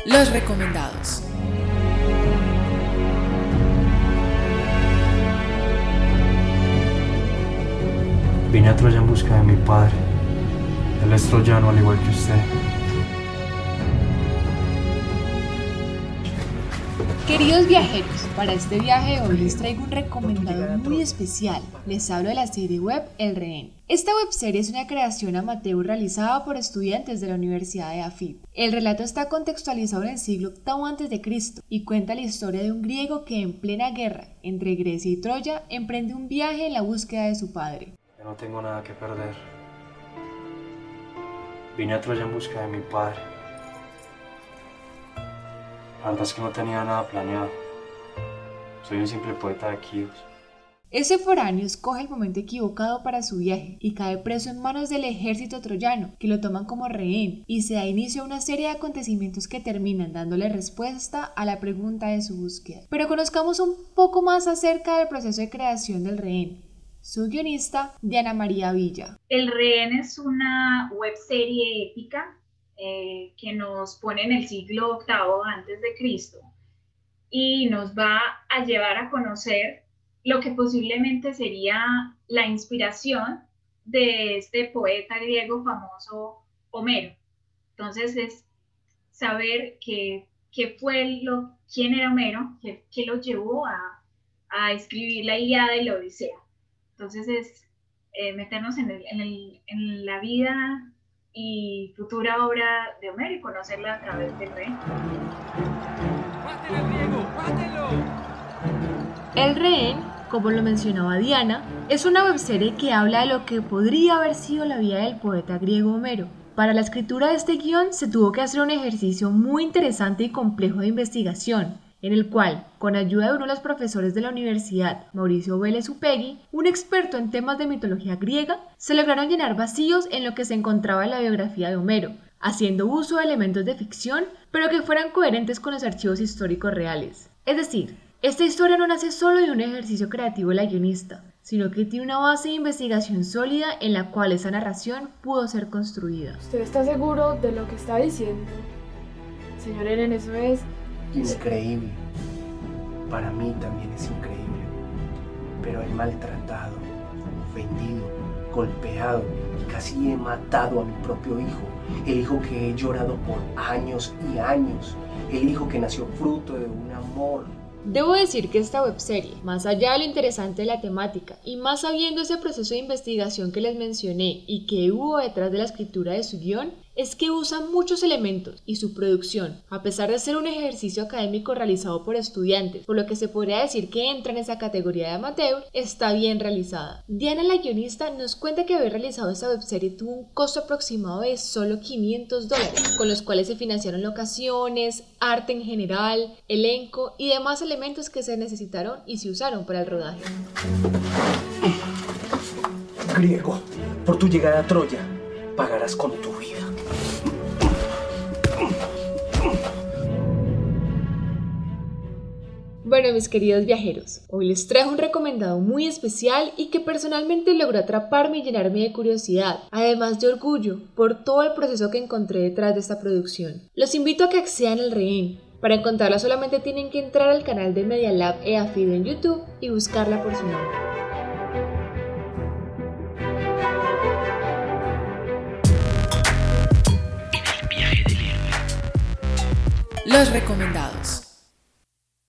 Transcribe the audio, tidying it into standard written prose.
Los recomendados. Vine a Troya en busca de mi padre. Él es troyano al igual que usted. Queridos viajeros, para este viaje hoy les traigo un recomendado muy especial. Les hablo de la serie web El Rehén. Esta webserie es una creación amateur realizada por estudiantes de la Universidad de Afib. El relato está contextualizado en el siglo VIII a.C. y cuenta la historia de un griego que en plena guerra entre Grecia y Troya emprende un viaje en la búsqueda de su padre. Yo no tengo nada que perder. Vine a Troya en busca de mi padre. La verdad es que no tenía nada planeado. Soy un simple poeta de Quíos. Ese foráneo escoge el momento equivocado para su viaje y cae preso en manos del ejército troyano, que lo toman como rehén, y se da inicio a una serie de acontecimientos que terminan dándole respuesta a la pregunta de su búsqueda. Pero conozcamos un poco más acerca del proceso de creación del Rehén. Su guionista, Diana María Villa. El Rehén es una webserie épica que nos pone en el siglo VIII a.C. y nos va a llevar a conocer lo que posiblemente sería la inspiración de este poeta griego famoso Homero. Entonces es saber quién era Homero, qué lo llevó a escribir la Ilíada y la Odisea. Entonces es meternos en la vida y futura obra de Homero y conocerla a través del Rehén. ¡Mátelo, Diego! ¡Mátelo! El Rehén, como lo mencionaba Diana, es una webserie que habla de lo que podría haber sido la vida del poeta griego Homero. Para la escritura de este guión se tuvo que hacer un ejercicio muy interesante y complejo de investigación, en el cual, con ayuda de uno de los profesores de la universidad, Mauricio Vélez Upegui, un experto en temas de mitología griega, se lograron llenar vacíos en lo que se encontraba en la biografía de Homero, haciendo uso de elementos de ficción, pero que fueran coherentes con los archivos históricos reales. Es decir, esta historia no nace solo de un ejercicio creativo de la guionista, sino que tiene una base de investigación sólida en la cual esa narración pudo ser construida. ¿Usted está seguro de lo que está diciendo? Señor Eren, eso es... increíble. Para mí también es increíble. Pero he maltratado, ofendido, golpeado y casi he matado a mi propio hijo. El hijo que he llorado por años y años. El hijo que nació fruto de un amor. Debo decir que esta webserie, más allá de lo interesante de la temática y más sabiendo ese proceso de investigación que les mencioné y que hubo detrás de la escritura de su guión, es que usa muchos elementos y su producción, a pesar de ser un ejercicio académico realizado por estudiantes, por lo que se podría decir que entra en esa categoría de amateur, está bien realizada. Diana, la guionista, nos cuenta que haber realizado esta webserie tuvo un costo aproximado de solo $500, con los cuales se financiaron locaciones, arte en general, elenco y demás elementos que se necesitaron y se usaron para el rodaje. Griego, por tu llegada a Troya, pagarás con tu vida. Bueno, mis queridos viajeros, hoy les traigo un recomendado muy especial y que personalmente logró atraparme y llenarme de curiosidad, además de orgullo, por todo el proceso que encontré detrás de esta producción. Los invito a que accedan al Rehén. Para encontrarla solamente tienen que entrar al canal de Media Lab EAFID en YouTube y buscarla por su nombre. Los recomendados.